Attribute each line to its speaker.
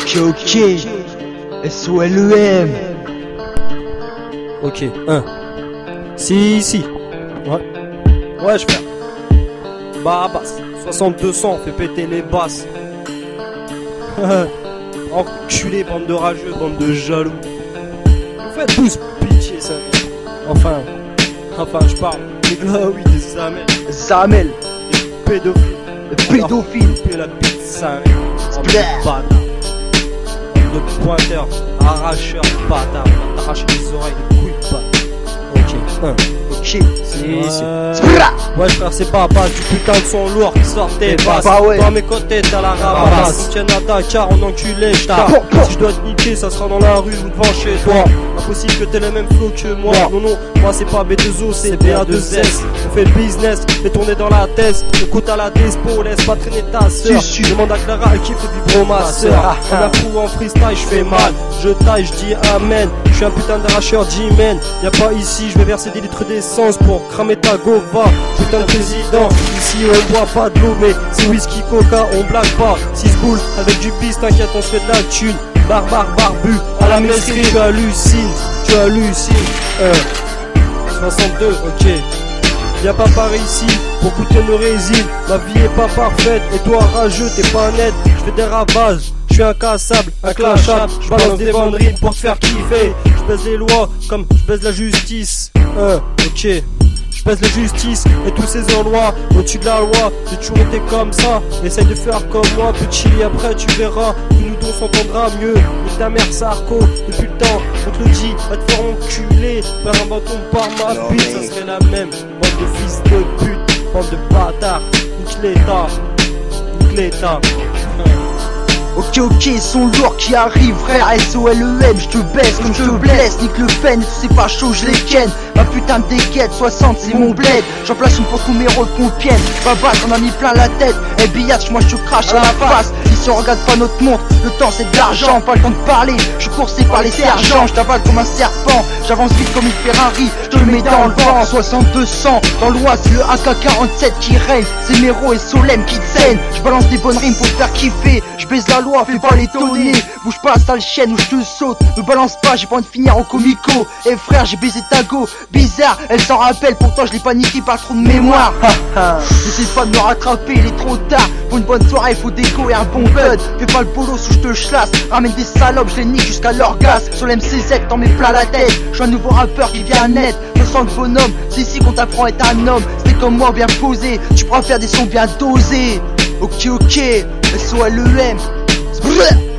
Speaker 1: Ok, SOLEM.
Speaker 2: Ok, 1. Si. Ouais, je fais. Bah, basse. 6200, fait péter les basses. Enculé, bande de rageux, bande de jaloux. Vous faites tous pitié, ça. Enfin, je parle. Les glaouis, des
Speaker 1: Zamel.
Speaker 2: des pédophiles.
Speaker 1: Pédophile.
Speaker 2: Et la pizza, bâtard. De pointeurs, arracheurs, bâtard. On va t'arracher les oreilles, les couilles, bâtard. Ok, 1.
Speaker 1: Ok.
Speaker 2: Si.
Speaker 1: Spra.
Speaker 2: Ouais frère, c'est pas du putain de son lourd qui sort tes basses.
Speaker 1: Bah ouais.
Speaker 2: Toi à mes côtés t'as la ramasse. On tient à Dakar, on enculé, j't'as. Si je dois te niquer, ça sera dans la rue ou devant chez toi. Impossible que t'aies le même flow que moi. Non, moi c'est pas B2O, c'est BA2S. On fait le business, les tournées dans la thèse. Écoute à la dispo, laisse pas traîner ta sœur. Demande à Clara, elle kiffe le vibro ma sœur. On a pour en freestyle, je fais mal. Je taille, je dis amen. Je suis un putain d'arracheur, G-man. Y'a pas ici, je vais verser des litres d'essence pour cramer ta gova. Putain de président, ici on boit pas de l'eau, mais c'est whisky, coca, on blague pas. 6 boules avec du bis, t'inquiète, on se fait de la thune. Barbu, à la messerie, tu hallucines. 62, ok. Viens pas par ici pour goûter nos résines. Ma vie est pas parfaite et toi rageux, t'es pas net. Je fais des ravages, je suis incassable, inclashable. Je balance des banderines pour te faire kiffer. Je baise les lois comme je baise la justice. Ok. Je baise la justice et tous ces lois au-dessus de la loi. J'ai toujours été comme ça, essaye de faire comme moi petit. Après tu verras que nous deux s'entendra mieux. Mais ta mère Sarko, depuis le temps on te le dit, va te faire enculer par un bâton par ma bite. Ça serait la même, bande de fils de pute, bande de bâtards. Nique l'état.
Speaker 1: Ok, son lourd qui arrive, frère, SOLEM, je te baisse comme je te blesse, nique le pen, et tous ces fachos, je les ken. Ma putain de déquête, 60 c'est mon bled, j'en place une pour tous mes rôles qu'on tienne. Baba, j'en a mis plein la tête, et billage, moi je te crache à la face. Si on regarde pas notre montre, le temps c'est de l'argent, pas le temps de parler, je suis coursé par les sergents, je t'avale comme un serpent, j'avance vite comme une Ferrari, je te le mets dans le vent. 6200, dans l'Oise, c'est le AK-47 qui règne, c'est Mero et Solem qui te saignent. Je balance des bonnes rimes pour te faire kiffer, je baise la loi, fais pas l'étonner. Bouge pas, sale chienne ou je te saute. Me balance pas, j'ai pas envie de finir en comico. Eh frère, j'ai baisé ta go. Bizarre, elle s'en rappelle, pourtant je l'ai paniqué par trop de mémoire. J'essaie pas de me rattraper, il est trop tard. Pour une bonne soirée, faut déco et un bon bud. Fais pas le bolos ou je te chlasse. Ramène des salopes, je les nique jusqu'à l'orgasme. Sur l'MCZ, t'en mets plein la tête. Je suis un nouveau rappeur qui vient net. Je sens le bonhomme, c'est ici qu'on t'apprend à être un homme. C'était comme moi, bien posé. Tu pourras faire des sons bien dosés. Ok, SOLEM.